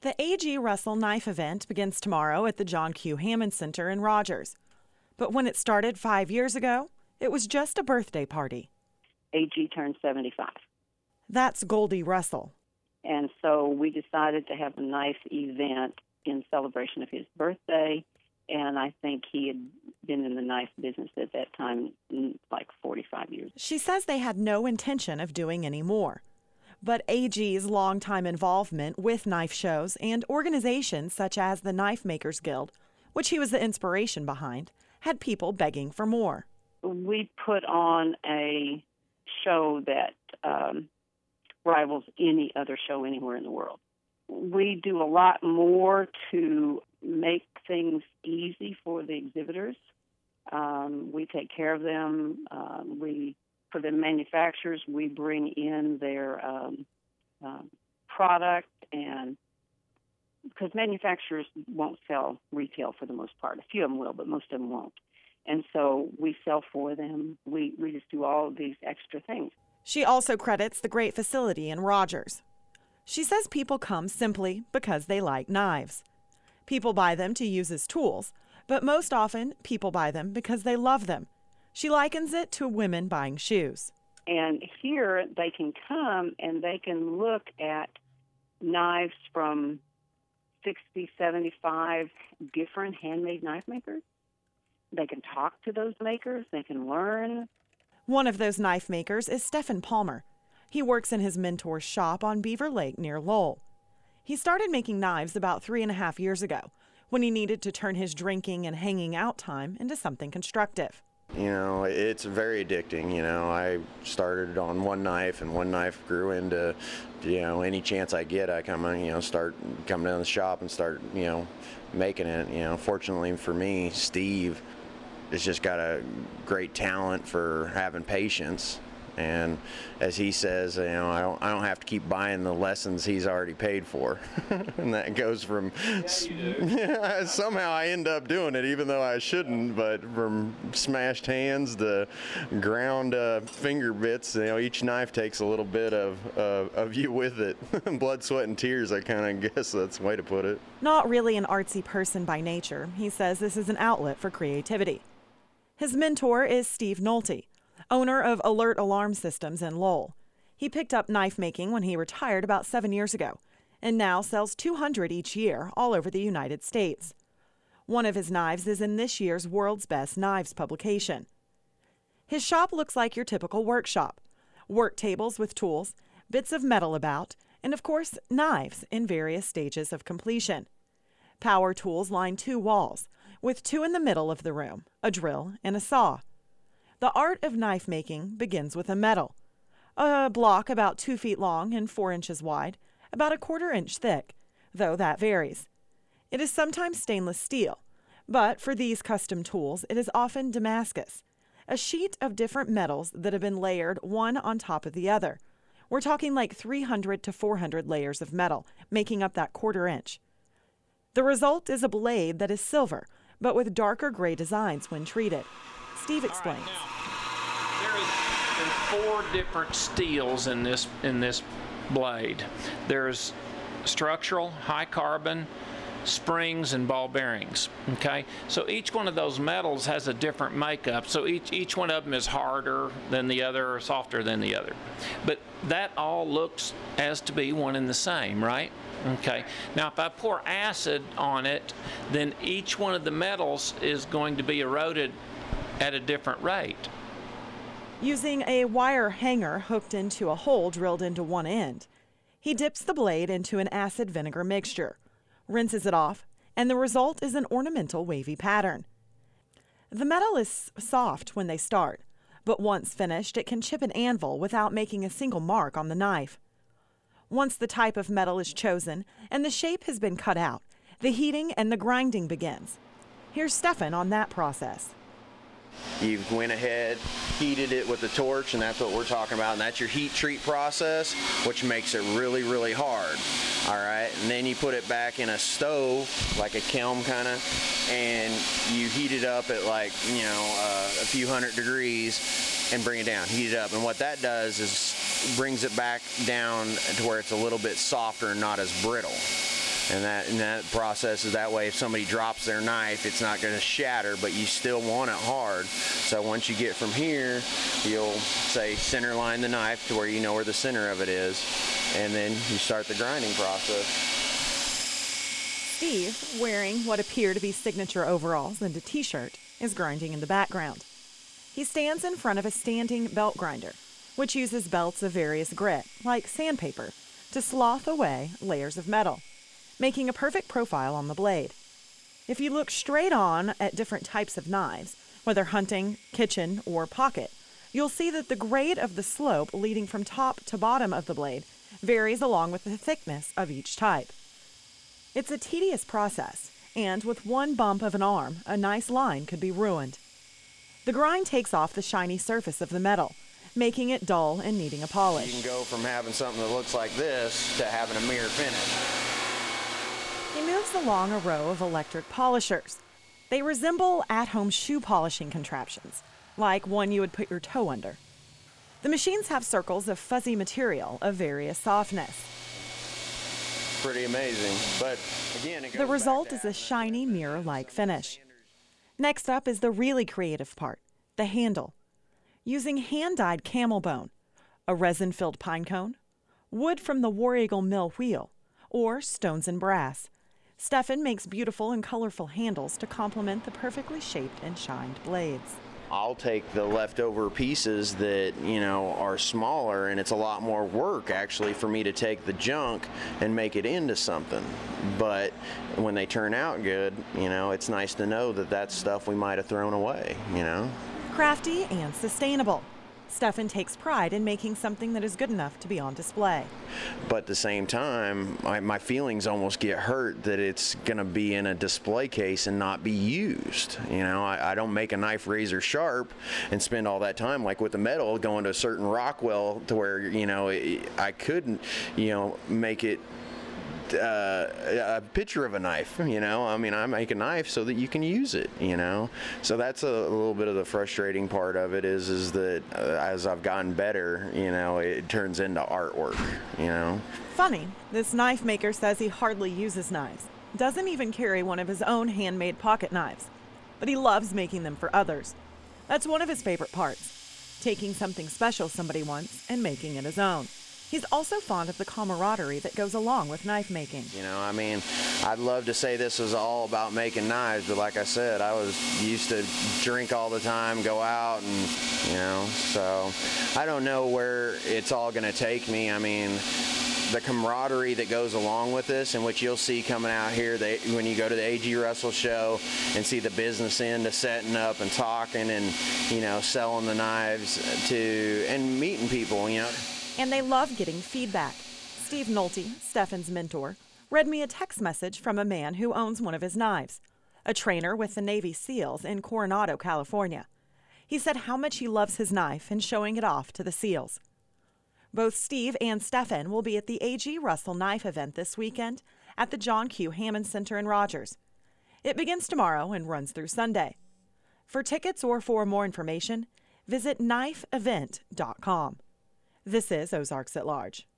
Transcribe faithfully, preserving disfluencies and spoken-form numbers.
The A G. Russell Knife event begins tomorrow at the John Q. Hammond Center in Rogers. But when it started five years ago, it was just a birthday party. A G turned seventy-five. That's Goldie Russell. And so we decided to have a knife event in celebration of his birthday. And I think he had been in the knife business at that time, like forty-five years. She says they had no intention of doing any more. But A G's longtime involvement with knife shows and organizations such as the Knife Makers Guild, which he was the inspiration behind, had people begging for more. We put on a show that um, rivals any other show anywhere in the world. We do a lot more to make things easy for the exhibitors. Um, we take care of them. Um, we, for the manufacturers, we bring in their um, um, product, and because manufacturers won't sell retail for the most part. A few of them will, but most of them won't. And so we sell for them. We, we just do all of these extra things. She also credits the great facility in Rogers. She says people come simply because they like knives. People buy them to use as tools, but most often people buy them because they love them. She likens it to women buying shoes. And here they can come and they can look at knives from sixty, seventy-five different handmade knife makers. They can talk to those makers. They can learn. One of those knife makers is Stephen Palmer. He works in his mentor's shop on Beaver Lake near Lowell. He started making knives about three and a half years ago when he needed to turn his drinking and hanging out time into something constructive. You know, it's very addicting. You know, I started on one knife, and one knife grew into, you know, any chance I get, I come, you know, start coming down the shop and start, you know, making it. You know, fortunately for me, Steve has just got a great talent for having patience. And as he says, you know, I don't, I don't have to keep buying the lessons he's already paid for. And that goes from, yeah, you do. Yeah, somehow I end up doing it, even though I shouldn't, but from smashed hands to ground uh, finger bits, you know, each knife takes a little bit of, uh, of you with it. Blood, sweat, and tears, I kind of guess that's the way to put it. Not really an artsy person by nature, he says this is an outlet for creativity. His mentor is Steve Nolte, owner of Alert Alarm Systems in Lowell. He picked up knife making when he retired about seven years ago and now sells two hundred each year all over the United States. One of his knives is in this year's World's Best Knives publication. His shop looks like your typical workshop. Work tables with tools, bits of metal about, and of course, knives in various stages of completion. Power tools line two walls, with two in the middle of the room, a drill and a saw. The art of knife making begins with a metal, a block about two feet long and four inches wide, about a quarter inch thick, though that varies. It is sometimes stainless steel, but for these custom tools, it is often Damascus, a sheet of different metals that have been layered one on top of the other. We're talking like three hundred to four hundred layers of metal, making up that quarter inch. The result is a blade that is silver, but with darker gray designs when treated. Steve explains. Right, now, there is four different steels in this in this blade. There's structural, high carbon, springs, and ball bearings. Okay, so each one of those metals has a different makeup. So each each one of them is harder than the other or softer than the other. But that all looks as to be one and the same, right? Okay, now if I pour acid on it, then each one of the metals is going to be eroded at a different rate. Using a wire hanger hooked into a hole drilled into one end, he dips the blade into an acid vinegar mixture, rinses it off, and the result is an ornamental wavy pattern. The metal is soft when they start, but once finished, it can chip an anvil without making a single mark on the knife. Once the type of metal is chosen and the shape has been cut out, the heating and the grinding begins. Here's Stefan on that process. You went ahead, heated it with the torch, and that's what we're talking about, and that's your heat treat process, which makes it really, really hard. All right, and then you put it back in a stove, like a kiln kind of, and you heat it up at like, you know, uh, a few hundred degrees and bring it down, heat it up. And what that does is brings it back down to where it's a little bit softer and not as brittle. And that, and that process is that way if somebody drops their knife, it's not going to shatter, but you still want it hard. So once you get from here, you'll say center line the knife to where you know where the center of it is, and then you start the grinding process. Steve, wearing what appear to be signature overalls and a t-shirt, is grinding in the background. He stands in front of a standing belt grinder, which uses belts of various grit, like sandpaper, to slough away layers of metal, making a perfect profile on the blade. If you look straight on at different types of knives, whether hunting, kitchen, or pocket, you'll see that the grade of the slope leading from top to bottom of the blade varies along with the thickness of each type. It's a tedious process, and with one bump of an arm, a nice line could be ruined. The grind takes off the shiny surface of the metal, making it dull and needing a polish. You can go from having something that looks like this to having a mirror finish. He moves along a row of electric polishers. They resemble at-home shoe polishing contraptions, like one you would put your toe under. The machines have circles of fuzzy material of various softness. Pretty amazing, but again, it goes The result back to is a shiny mirror-like finish. Next up is the really creative part, the handle. Using hand-dyed camel bone, a resin-filled pine cone, wood from the War Eagle mill wheel, or stones and brass, Stefan makes beautiful and colorful handles to complement the perfectly shaped and shined blades. I'll take the leftover pieces that, you know, are smaller, and it's a lot more work actually for me to take the junk and make it into something. But when they turn out good, you know, it's nice to know that that's stuff we might have thrown away, you know. Crafty and sustainable. Stefan takes pride in making something that is good enough to be on display. But at the same time, my, my feelings almost get hurt that it's going to be in a display case and not be used. You know, I, I don't make a knife razor sharp and spend all that time, like with the metal, going to a certain Rockwell to where, you know, I couldn't, you know, make it Uh, a picture of a knife, you know. I mean, I make a knife so that you can use it, you know. So that's a, a little bit of the frustrating part of it is, is that uh, as I've gotten better, you know, it turns into artwork, you know. Funny, this knife maker says he hardly uses knives, doesn't even carry one of his own handmade pocket knives, but he loves making them for others. That's one of his favorite parts, taking something special somebody wants and making it his own. He's also fond of the camaraderie that goes along with knife making. You know, I mean, I'd love to say this was all about making knives, but like I said, I was used to drink all the time, go out, and, you know, so I don't know where it's all going to take me. I mean, the camaraderie that goes along with this, and which you'll see coming out here they, when you go to the A G Russell show and see the business end of setting up and talking and, you know, selling the knives to, and meeting people, you know. And they love getting feedback. Steve Nolte, Stefan's mentor, read me a text message from a man who owns one of his knives, a trainer with the Navy SEALs in Coronado, California. He said how much he loves his knife and showing it off to the SEALs. Both Steve and Stefan will be at the A G Russell Knife event this weekend at the John Q. Hammond Center in Rogers. It begins tomorrow and runs through Sunday. For tickets or for more information, visit knife event dot com. This is Ozarks at Large.